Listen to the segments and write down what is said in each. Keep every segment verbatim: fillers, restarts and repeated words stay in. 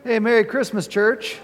Hey, Merry Christmas, church.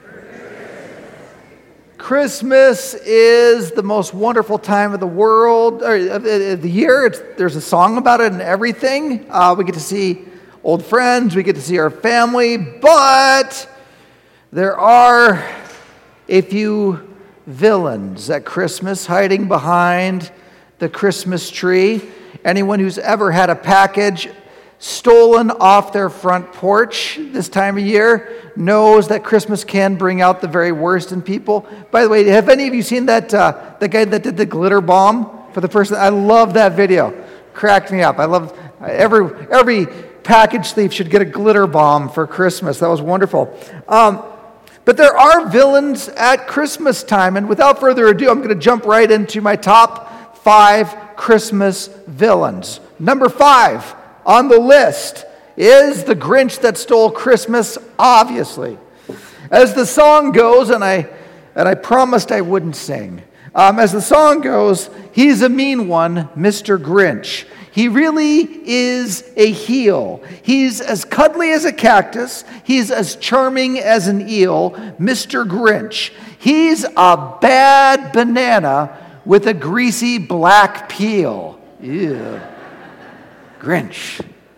Christmas is the most wonderful time of the world, or of the year. It's, there's a song about it and everything. Uh, we get to see old friends, we get to see our family, but there are a few villains at Christmas hiding behind the Christmas tree. Anyone who's ever had a package stolen off their front porch this time of year knows that Christmas can bring out the very worst in people. By the way, have any of you seen that uh, the guy that did the glitter bomb for the person? I love that video. Cracked me up. I love every every package thief should get a glitter bomb for Christmas. That was wonderful. Um, but there are villains at Christmas time, and without further ado, I'm going to jump right into my top five Christmas villains. Number five on the list is the Grinch that stole Christmas, obviously. As the song goes, and I and I promised I wouldn't sing. Um, as the song goes, he's a mean one, Mister Grinch. He really is a heel. He's as cuddly as a cactus. He's as charming as an eel, Mister Grinch. He's a bad banana with a greasy black peel. Ew. Grinch.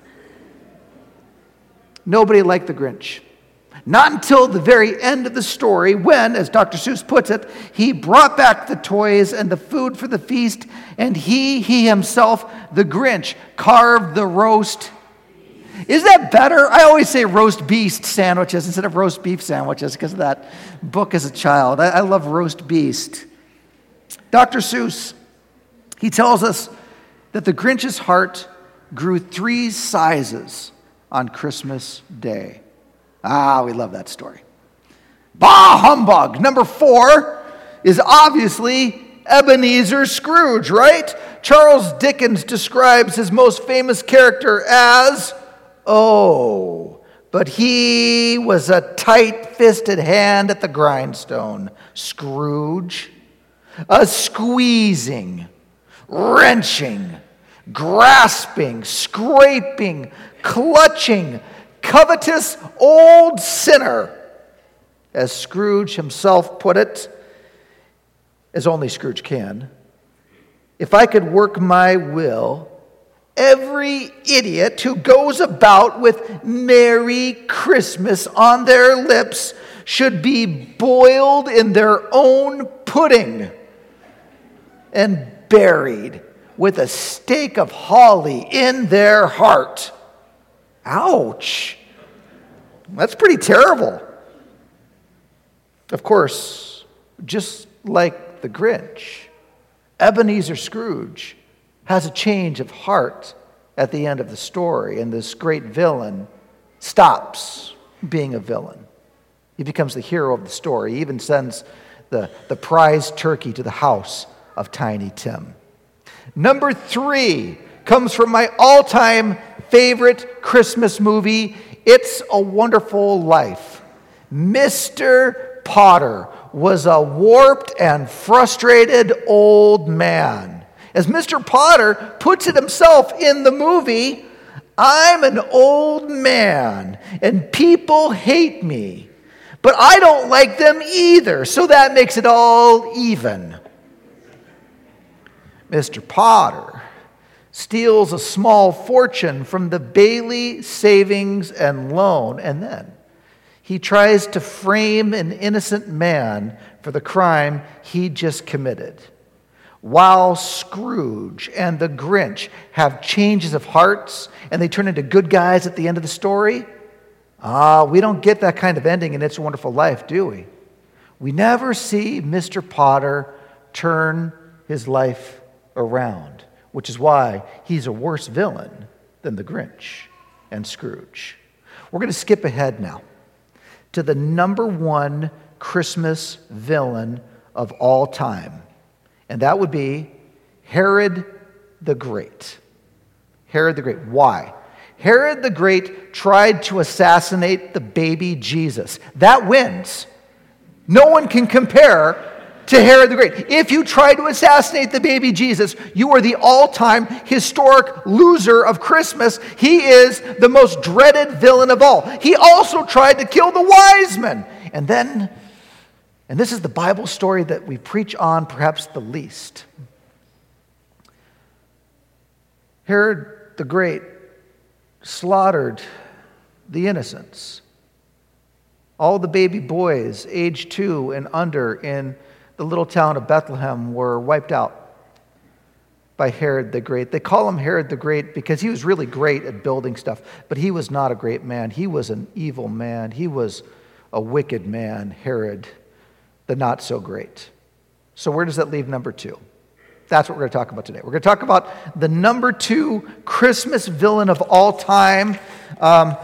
Nobody liked the Grinch. Not until the very end of the story when, as Doctor Seuss puts it, he brought back the toys and the food for the feast, and he, he himself, the Grinch, carved the roast. Is that better? I always say roast beast sandwiches instead of roast beef sandwiches because of that book as a child. I, I love roast beast. Doctor Seuss, he tells us that the Grinch's heart grew three sizes on Christmas Day. Ah, we love that story. Bah, humbug. Number four is obviously Ebenezer Scrooge, right? Charles Dickens describes his most famous character as, oh, but he was a tight-fisted hand at the grindstone. Scrooge, a squeezing, wrenching, grasping, scraping, clutching, covetous old sinner, as Scrooge himself put it, as only Scrooge can. If I could work my will, every idiot who goes about with Merry Christmas on their lips should be boiled in their own pudding and buried with a stake of holly in their heart. Ouch. That's pretty terrible. Of course, just like the Grinch, Ebenezer Scrooge has a change of heart at the end of the story, and this great villain stops being a villain. He becomes the hero of the story. He even sends the, the prize turkey to the house of Tiny Tim. Number three comes from my all-time favorite Christmas movie, It's a Wonderful Life. Mister Potter was a warped and frustrated old man. As Mister Potter puts it himself in the movie, I'm an old man and people hate me, but I don't like them either, so that makes it all even. Mister Potter steals a small fortune from the Bailey Savings and Loan, and then he tries to frame an innocent man for the crime he just committed. While Scrooge and the Grinch have changes of hearts and they turn into good guys at the end of the story, ah, we don't get that kind of ending in It's a Wonderful Life, do we? We never see Mister Potter turn his life around, which is why he's a worse villain than the Grinch and Scrooge. We're going to skip ahead now to the number one Christmas villain of all time, and that would be Herod the Great. Herod the Great. Why? Herod the Great tried to assassinate the baby Jesus. That wins. No one can compare to Herod the Great. If you try to assassinate the baby Jesus, you are the all-time historic loser of Christmas. He is the most dreaded villain of all. He also tried to kill the wise men. And then, and this is the Bible story that we preach on perhaps the least. Herod the Great slaughtered the innocents. All the baby boys, age two and under, in the little town of Bethlehem were wiped out by Herod the Great. They call him Herod the Great because he was really great at building stuff, but he was not a great man. He was an evil man. He was a wicked man, Herod, the not so great. So where does that leave number two? That's what we're going to talk about today. We're going to talk about the number two Christmas villain of all time, um,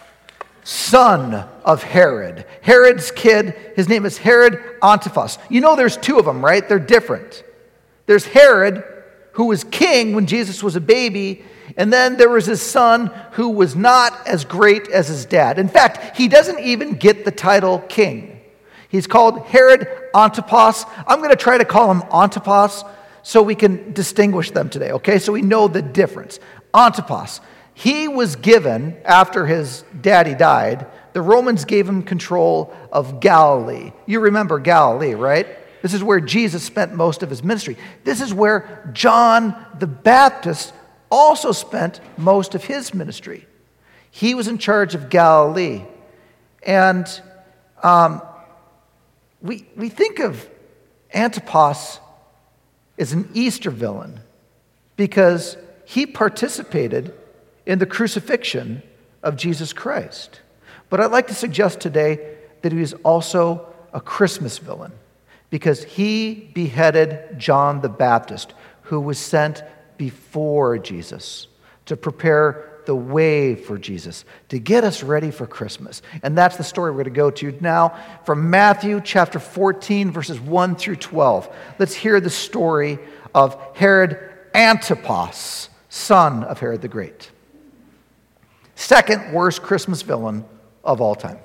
son of Herod. Herod's kid, his name is Herod Antipas. You know there's two of them, right? They're different. There's Herod, who was king when Jesus was a baby, and then there was his son who was not as great as his dad. In fact, he doesn't even get the title king. He's called Herod Antipas. I'm going to try to call him Antipas so we can distinguish them today, okay? So we know the difference. Antipas. He was given, after his daddy died, the Romans gave him control of Galilee. You remember Galilee, right? This is where Jesus spent most of his ministry. This is where John the Baptist also spent most of his ministry. He was in charge of Galilee. And um, we, we think of Antipas as an Easter villain because he participated in the crucifixion of Jesus Christ. But I'd like to suggest today that he was also a Christmas villain because he beheaded John the Baptist, who was sent before Jesus to prepare the way for Jesus, to get us ready for Christmas. And that's the story we're going to go to now from Matthew chapter fourteen, verses one through twelve. Let's hear the story of Herod Antipas, son of Herod the Great. Second worst Christmas villain of all time.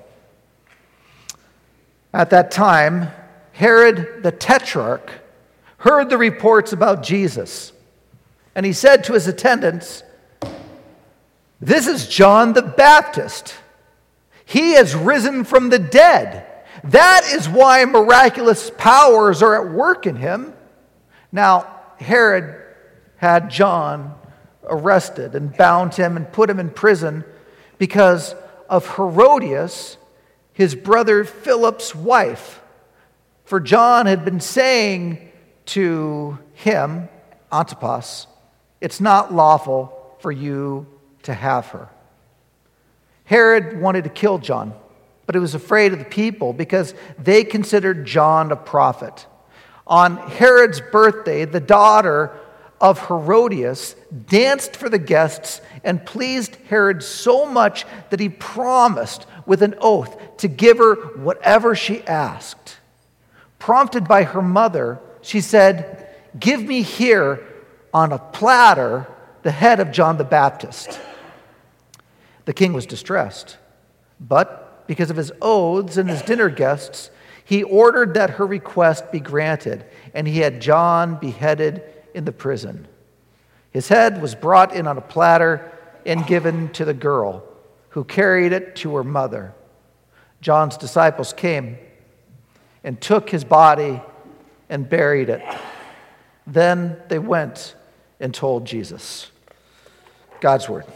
At that time, Herod the Tetrarch heard the reports about Jesus, and he said to his attendants, "This is John the Baptist. He has risen from the dead. That is why miraculous powers are at work in him." Now, Herod had John arrested and bound him and put him in prison because of Herodias, his brother Philip's wife. For John had been saying to him, Antipas, "It's not lawful for you to have her." Herod wanted to kill John, but he was afraid of the people because they considered John a prophet. On Herod's birthday, the daughter of Herodias danced for the guests and pleased Herod so much that he promised with an oath to give her whatever she asked. Prompted by her mother, she said, "Give me here on a platter the head of John the Baptist." The king was distressed, but because of his oaths and his dinner guests, he ordered that her request be granted, and he had John beheaded in the prison. His head was brought in on a platter and given to the girl, who carried it to her mother. John's disciples came and took his body and buried it. Then they went and told Jesus. God's word.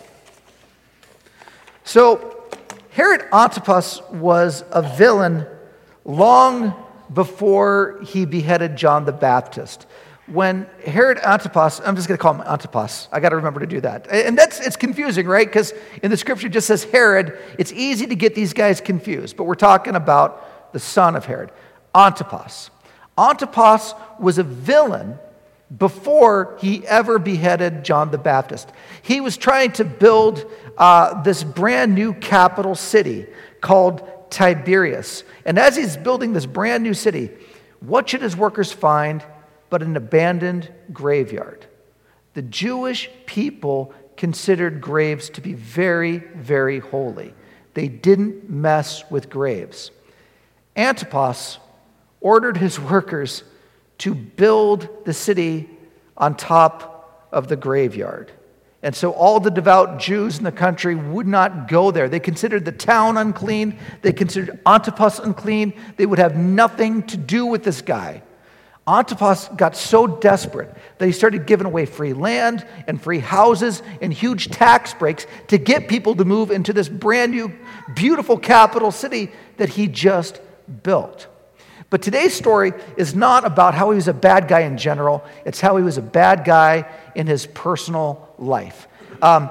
So, Herod Antipas was a villain long before he beheaded John the Baptist. When Herod Antipas, I'm just going to call him Antipas. I got to remember to do that. And that's it's confusing, right? Because in the scripture it just says Herod. It's easy to get these guys confused, but we're talking about the son of Herod, Antipas. Antipas was a villain before he ever beheaded John the Baptist. He was trying to build uh, this brand new capital city called Tiberias. And as he's building this brand new city, what should his workers find but an abandoned graveyard? The Jewish people considered graves to be very, very holy. They didn't mess with graves. Antipas ordered his workers to build the city on top of the graveyard. And so all the devout Jews in the country would not go there. They considered the town unclean. They considered Antipas unclean. They would have nothing to do with this guy. Antipas got so desperate that he started giving away free land and free houses and huge tax breaks to get people to move into this brand new, beautiful capital city that he just built. But today's story is not about how he was a bad guy in general. It's how he was a bad guy in his personal life. Um,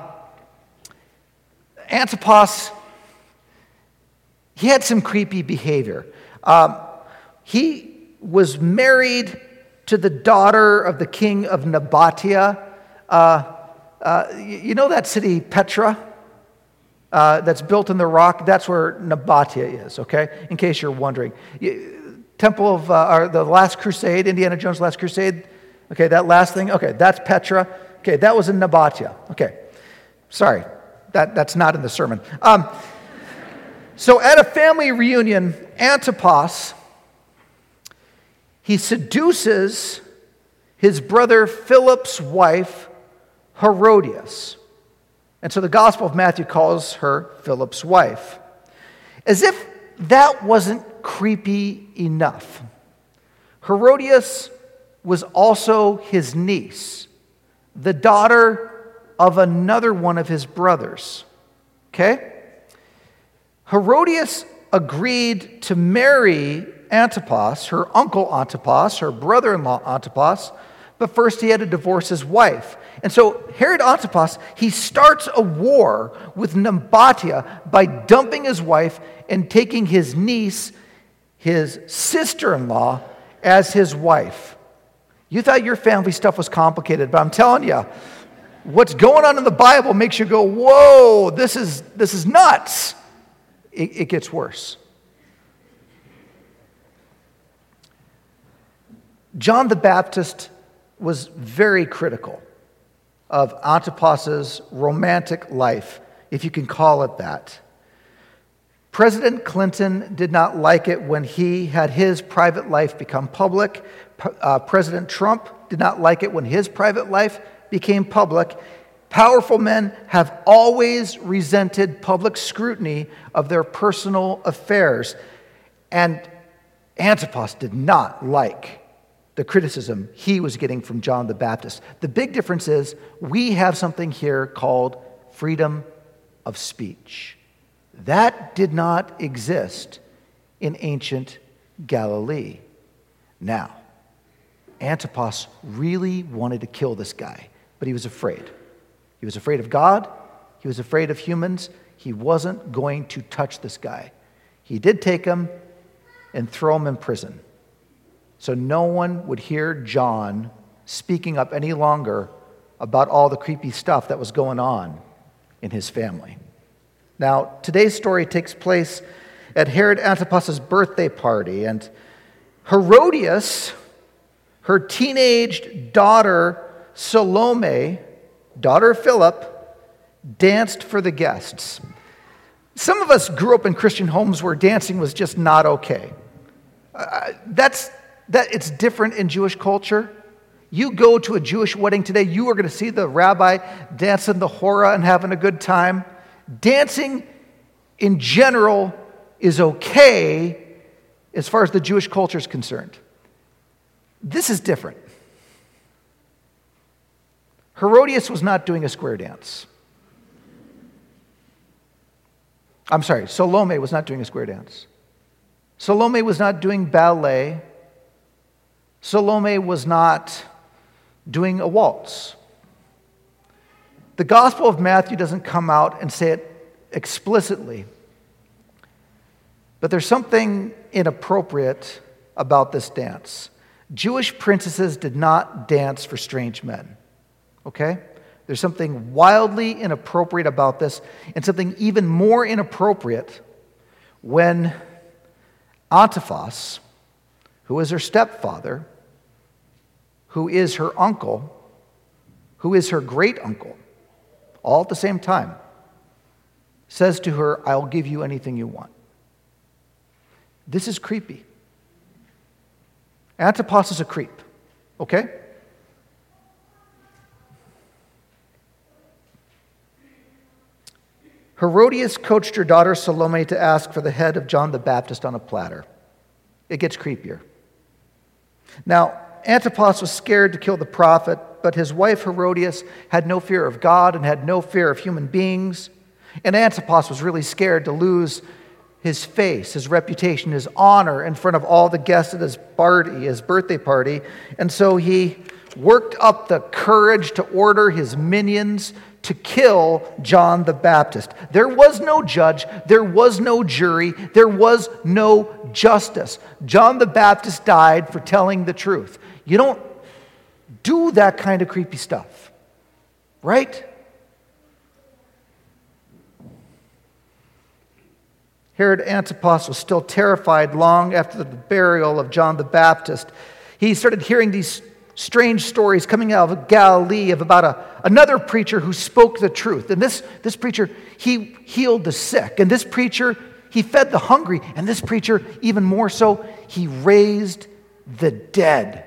Antipas, he had some creepy behavior. Um, he was married to the daughter of the king of Nabatea. Uh, uh, you know that city Petra? Uh, that's built in the rock? That's where Nabatea is, okay? In case you're wondering. You, Temple of, uh, or the Last Crusade, Indiana Jones' Last Crusade. Okay, that last thing. Okay, that's Petra. Okay, that was in Nabatea. Okay, sorry, that, that's not in the sermon. Um, so at a family reunion, Antipas, he seduces his brother Philip's wife, Herodias. And so the Gospel of Matthew calls her Philip's wife. As if that wasn't creepy enough, Herodias was also his niece, the daughter of another one of his brothers. Okay? Herodias agreed to marry Antipas, her uncle Antipas, her brother-in-law Antipas, but first he had to divorce his wife. And so Herod Antipas, he starts a war with Nabatea by dumping his wife and taking his niece, his sister-in-law, as his wife. You thought your family stuff was complicated, but I'm telling you, what's going on in the Bible makes you go, whoa, this is, this is nuts. It, it gets worse. John the Baptist was very critical of Antipas's romantic life, if you can call it that. President Clinton did not like it when he had his private life become public. Uh, President Trump did not like it when his private life became public. Powerful men have always resented public scrutiny of their personal affairs. And Antipas did not like the criticism he was getting from John the Baptist. The big difference is we have something here called freedom of speech. That did not exist in ancient Galilee. Now, Antipas really wanted to kill this guy, but he was afraid. He was afraid of God. He was afraid of humans. He wasn't going to touch this guy. He did take him and throw him in prison, so no one would hear John speaking up any longer about all the creepy stuff that was going on in his family. Now, today's story takes place at Herod Antipas's birthday party, and Herodias, her teenaged daughter Salome, daughter of Philip, danced for the guests. Some of us grew up in Christian homes where dancing was just not okay. Uh, that's that it's different in Jewish culture. You go to a Jewish wedding today, you are going to see the rabbi dancing the hora and having a good time. Dancing in general is okay as far as the Jewish culture is concerned. This is different. Herodias was not doing a square dance. I'm sorry, Salome was not doing a square dance. Salome was not doing ballet. Salome was not doing a waltz. The Gospel of Matthew doesn't come out and say it explicitly, but there's something inappropriate about this dance. Jewish princesses did not dance for strange men, okay? There's something wildly inappropriate about this, and something even more inappropriate when Antipas, who is her stepfather, who is her uncle, who is her great uncle, all at the same time, says to her, I'll give you anything you want. This is creepy. Antipas is a creep, okay? Herodias coached her daughter Salome to ask for the head of John the Baptist on a platter. It gets creepier. Now, Antipas was scared to kill the prophet, but his wife Herodias had no fear of God and had no fear of human beings. And Antipas was really scared to lose his face, his reputation, his honor in front of all the guests at his party, his birthday party. And so he worked up the courage to order his minions to kill John the Baptist. There was no judge, there was no jury, there was no justice. John the Baptist died for telling the truth. You don't do that kind of creepy stuff, right? Herod Antipas was still terrified long after the burial of John the Baptist. He started hearing these strange stories coming out of Galilee of about a, another preacher who spoke the truth. And this, this preacher, he healed the sick. And this preacher, he fed the hungry. And this preacher, even more so, he raised the dead.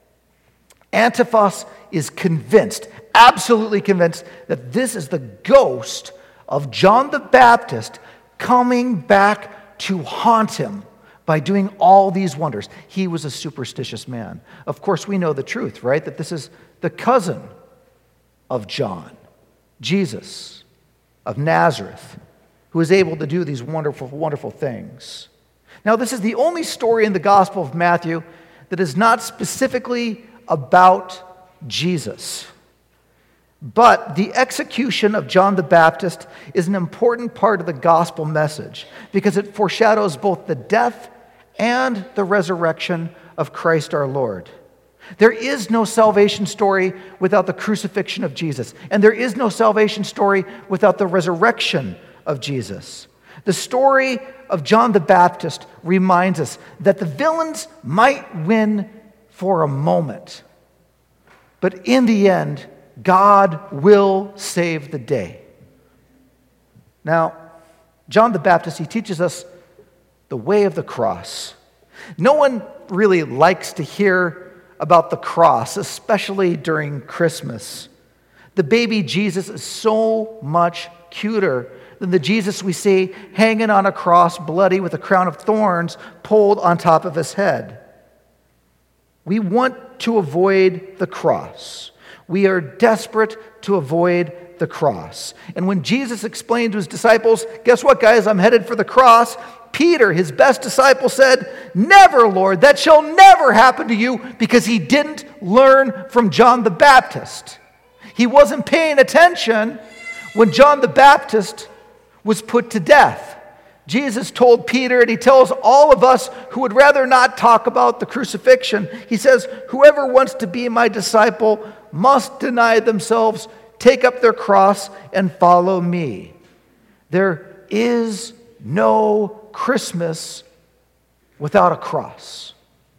Antipas is convinced, absolutely convinced, that this is the ghost of John the Baptist coming back to haunt him by doing all these wonders. He was a superstitious man. Of course, we know the truth, right? That this is the cousin of John, Jesus of Nazareth, who is able to do these wonderful, wonderful things. Now, this is the only story in the Gospel of Matthew that is not specifically about Jesus. But the execution of John the Baptist is an important part of the gospel message because it foreshadows both the death and the resurrection of Christ our Lord. There is no salvation story without the crucifixion of Jesus, and there is no salvation story without the resurrection of Jesus. The story of John the Baptist reminds us that the villains might win for a moment, but in the end, God will save the day. Now, John the Baptist, he teaches us the way of the cross. No one really likes to hear about the cross, especially during Christmas. The baby Jesus is so much cuter than the Jesus we see hanging on a cross, bloody with a crown of thorns pulled on top of his head. We want to avoid the cross. We are desperate to avoid the cross. And when Jesus explained to his disciples, guess what, guys, I'm headed for the cross, Peter, his best disciple, said, "Never, Lord, that shall never happen to you," because he didn't learn from John the Baptist. He wasn't paying attention when John the Baptist was put to death. Jesus told Peter, and he tells all of us who would rather not talk about the crucifixion, he says, "Whoever wants to be my disciple must deny themselves, take up their cross, and follow me." There is no Christmas without a cross.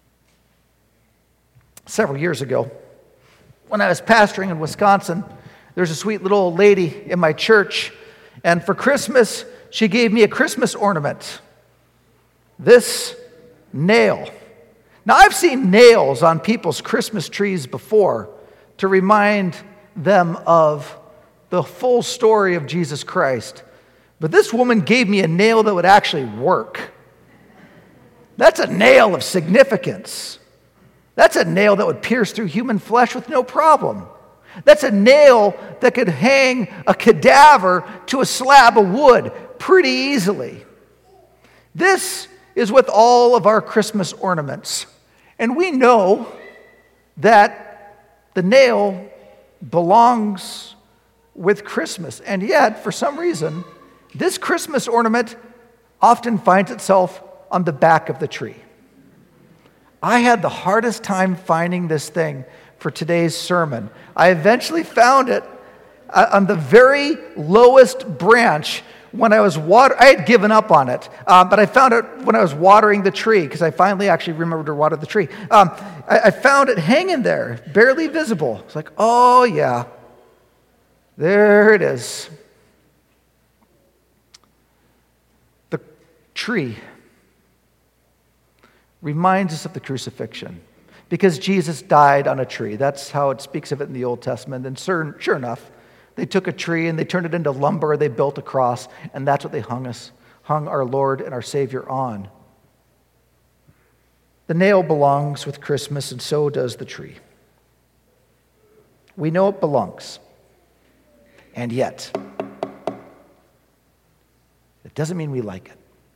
Several years ago, when I was pastoring in Wisconsin, there's a sweet little old lady in my church, and for Christmas, she gave me a Christmas ornament. This nail. Now, I've seen nails on people's Christmas trees before to remind them of the full story of Jesus Christ. But this woman gave me a nail that would actually work. That's a nail of significance. That's a nail that would pierce through human flesh with no problem. That's a nail that could hang a cadaver to a slab of wood pretty easily. This is with all of our Christmas ornaments. And we know that the nail belongs with Christmas. And yet, for some reason, this Christmas ornament often finds itself on the back of the tree. I had the hardest time finding this thing for today's sermon. I eventually found it on the very lowest branch when I was water. I had given up on it, um, but I found it when I was watering the tree because I finally actually remembered to water the tree. Um, I, I found it hanging there, barely visible. It's like, oh yeah, there it is. The tree reminds us of the crucifixion. because Jesus died on a tree. That's how it speaks of it in the Old Testament. And sure, sure enough, they took a tree and they turned it into lumber, they built a cross, and that's what they hung us, hung our Lord and our Savior on. The nail belongs with Christmas, and so does the tree. We know it belongs. And yet, it doesn't mean we like it.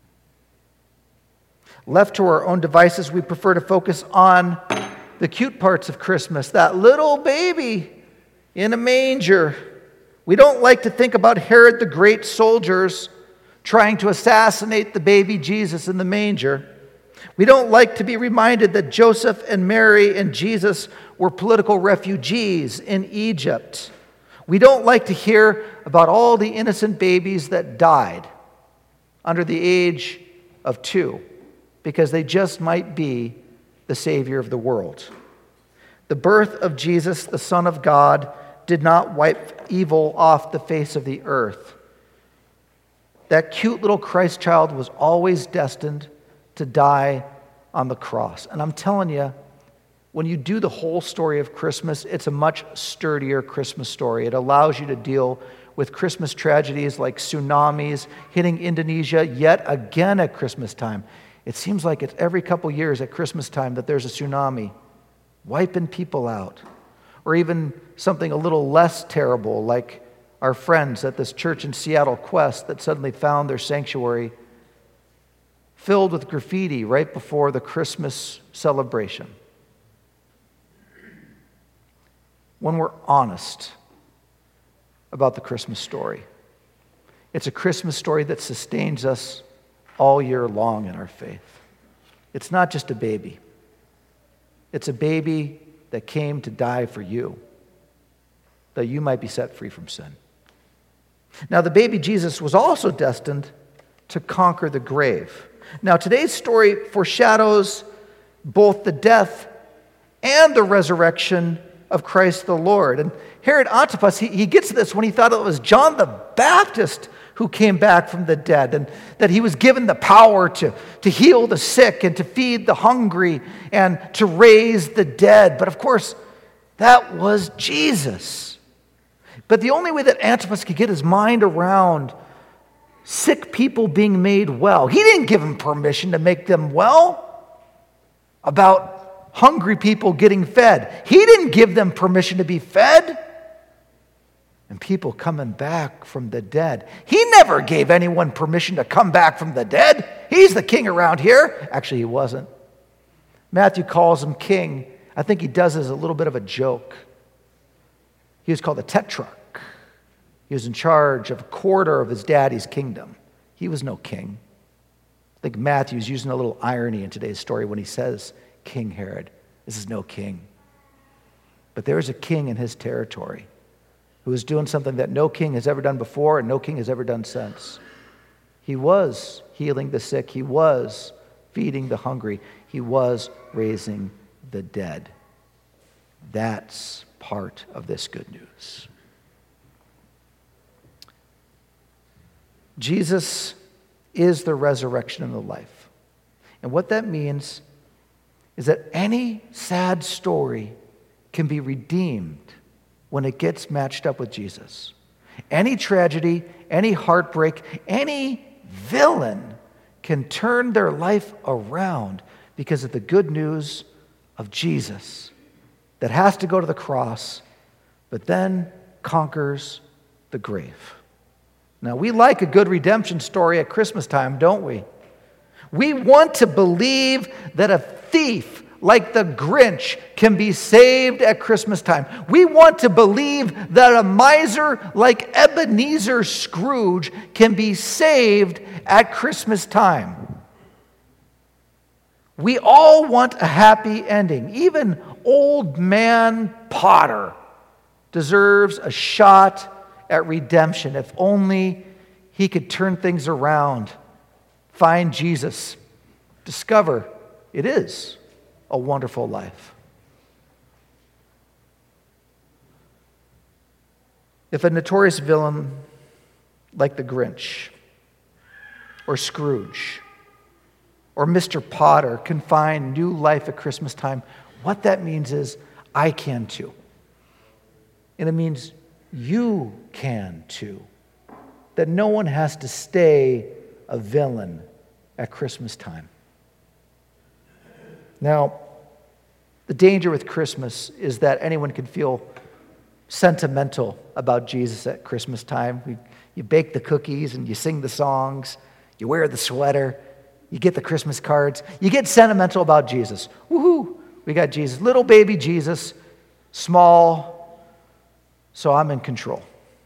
Left to our own devices, we prefer to focus on the cute parts of Christmas, that little baby in a manger. We don't like to think about Herod the Great soldiers trying to assassinate the baby Jesus in the manger. We don't like to be reminded that Joseph and Mary and Jesus were political refugees in Egypt. We don't like to hear about all the innocent babies that died under the age of two, because they just might be the Savior of the world. The birth of Jesus, the Son of God, did not wipe evil off the face of the earth. That cute little Christ child was always destined to die on the cross. And I'm telling you, when you do the whole story of Christmas, it's a much sturdier Christmas story. It allows you to deal with Christmas tragedies like tsunamis hitting Indonesia yet again at Christmas time. It seems like it's every couple years at Christmas time that there's a tsunami wiping people out. Or even something a little less terrible, like our friends at this church in Seattle, Quest, that suddenly found their sanctuary filled with graffiti right before the Christmas celebration. When we're honest about the Christmas story, it's a Christmas story that sustains us all year long in our faith. It's not just a baby. It's a baby that came to die for you, that you might be set free from sin. Now, the baby Jesus was also destined to conquer the grave. Now, today's story foreshadows both the death and the resurrection of Christ the Lord. And Herod Antipas, he, he gets this when he thought it was John the Baptist who came back from the dead, and that he was given the power to, to heal the sick and to feed the hungry and to raise the dead. But of course, that was Jesus. But the only way that Antipas could get his mind around sick people being made well, he didn't give him permission to make them well. About hungry people getting fed, he didn't give them permission to be fed. And people coming back from the dead, he never gave anyone permission to come back from the dead. He's the king around here. Actually, he wasn't. Matthew calls him king. I think he does as a little bit of a joke. He was called a tetrarch. He was in charge of a quarter of his daddy's kingdom. He was no king. I think Matthew's using a little irony in today's story when he says, King Herod. This is no king. But there is a king in his territory who is doing something that no king has ever done before and no king has ever done since. He was healing the sick. He was feeding the hungry. He was raising the dead. That's part of this good news. Jesus is the resurrection and the life. And what that means is that any sad story can be redeemed when it gets matched up with Jesus. Any tragedy, any heartbreak, any villain can turn their life around because of the good news of Jesus that has to go to the cross, but then conquers the grave. Now, we like a good redemption story at Christmas time, don't we? We want to believe that a thief like the Grinch can be saved at Christmas time. We want to believe that a miser like Ebenezer Scrooge can be saved at Christmas time. We all want a happy ending. Even old man Potter deserves a shot at redemption if only he could turn things around, find Jesus, discover it is a wonderful life. If a notorious villain like the Grinch or Scrooge or Mister Potter can find new life at Christmas time, what that means is I can too. And it means you can too. That no one has to stay a villain at Christmas time. Now, the danger with Christmas is that anyone can feel sentimental about Jesus at Christmas time. We, you bake the cookies and you sing the songs, you wear the sweater, you get the Christmas cards, you get sentimental about Jesus. Woohoo! We got Jesus, little baby Jesus, small, so I'm in control.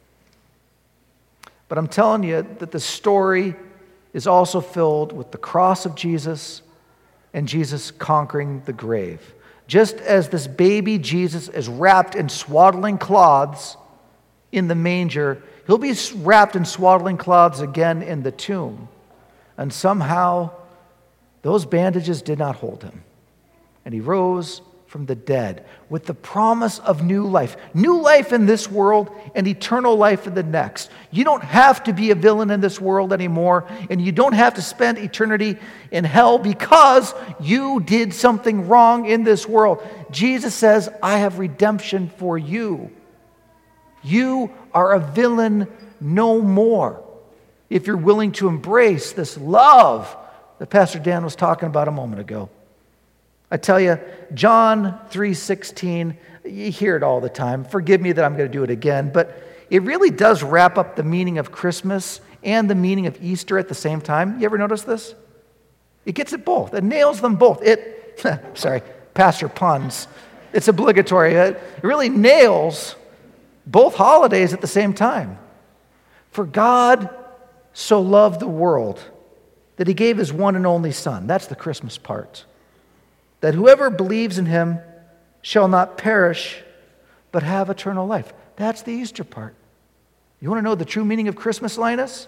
But I'm telling you that the story is also filled with the cross of Jesus and Jesus conquering the grave. Just as this baby Jesus is wrapped in swaddling cloths in the manger, he'll be wrapped in swaddling cloths again in the tomb. And somehow, those bandages did not hold him. And he rose from the dead with the promise of new life. New life in this world and eternal life in the next. You don't have to be a villain in this world anymore, and you don't have to spend eternity in hell because you did something wrong in this world. Jesus says, I have redemption for you. You are a villain no more if you're willing to embrace this love that Pastor Dan was talking about a moment ago. I tell you, John three sixteen, you hear it all the time. Forgive me that I'm going to do it again, but it really does wrap up the meaning of Christmas and the meaning of Easter at the same time. You ever notice this? It gets it both. It nails them both. It, sorry, pastor puns. It's obligatory. It really nails both holidays at the same time. For God so loved the world that he gave his one and only Son. That's the Christmas part. That whoever believes in him shall not perish, but have eternal life. That's the Easter part. You want to know the true meaning of Christmas, Linus?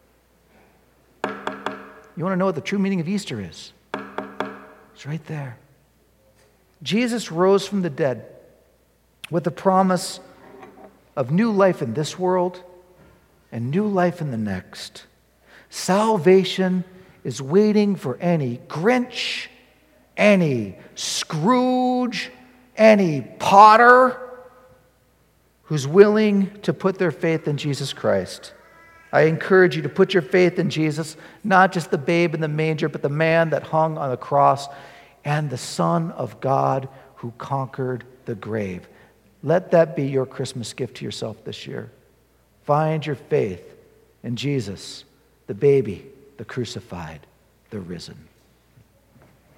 You want to know what the true meaning of Easter is? It's right there. Jesus rose from the dead with the promise of new life in this world and new life in the next. Salvation is waiting for any Grinch, any Scrooge, any Potter who's willing to put their faith in Jesus Christ. I encourage you to put your faith in Jesus, not just the babe in the manger, but the man that hung on the cross and the Son of God who conquered the grave. Let that be your Christmas gift to yourself this year. Find your faith in Jesus, the baby, the crucified, the risen.